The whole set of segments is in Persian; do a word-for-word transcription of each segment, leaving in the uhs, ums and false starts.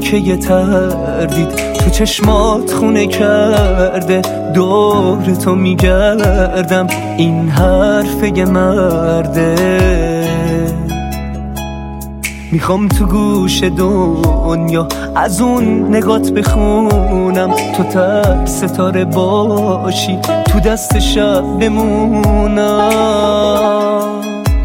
که یه تردید تو چشمات خونه کرده، دور تو میگردم این حرف یه مرده. میخوام تو گوش دنیا از اون نگات بخونم، تو تک ستاره باشی تو دست شب بمونم.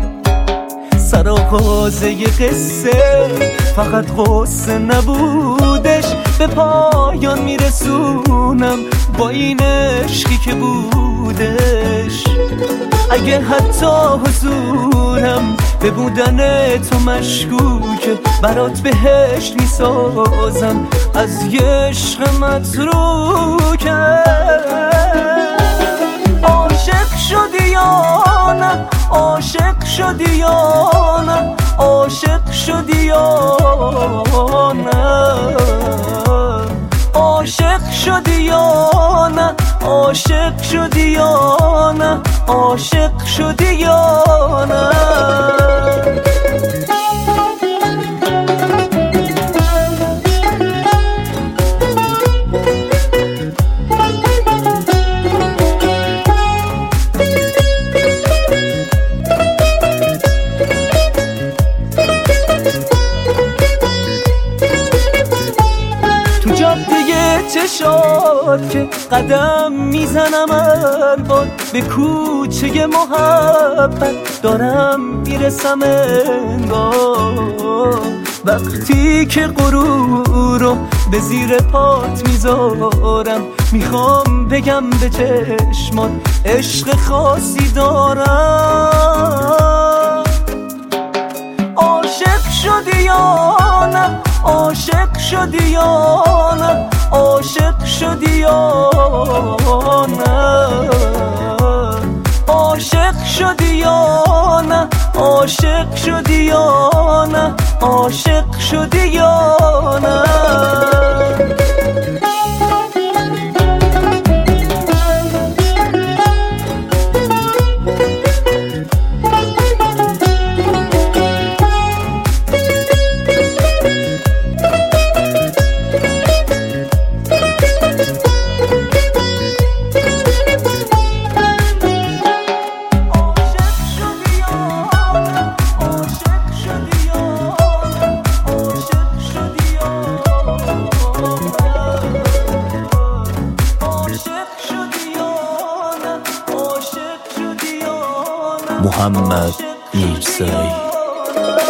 سرآغازه ی قصه فقط قصه نبودش، به پایان میرسونم با این عشقی که بودش. اگه حتی حضورم به بودن تو مشکوکه، برات بهشت میسازم از یه عشق متروکه. عاشق شدی یا نه، عاشق شدی یا نه، عاشق شدی یا نه، عاشق شدی یا نه، عاشق شدی یا نه، عاشق شدی یا نه. چشات که قدم میزنم هر بار، به کوچه محبت دارم میرسم انگار. وقتی که غرور رو به زیر پات میذارم، میخوام بگم به چشمات عشق خاصی دارم. عاشق شدی یا نه، عاشق شدی یا نه، عاشق شدی یا نه، عاشق شدی یا نه، عاشق شدی یا نه، عاشق شدی یا نه. محمد میرزایی.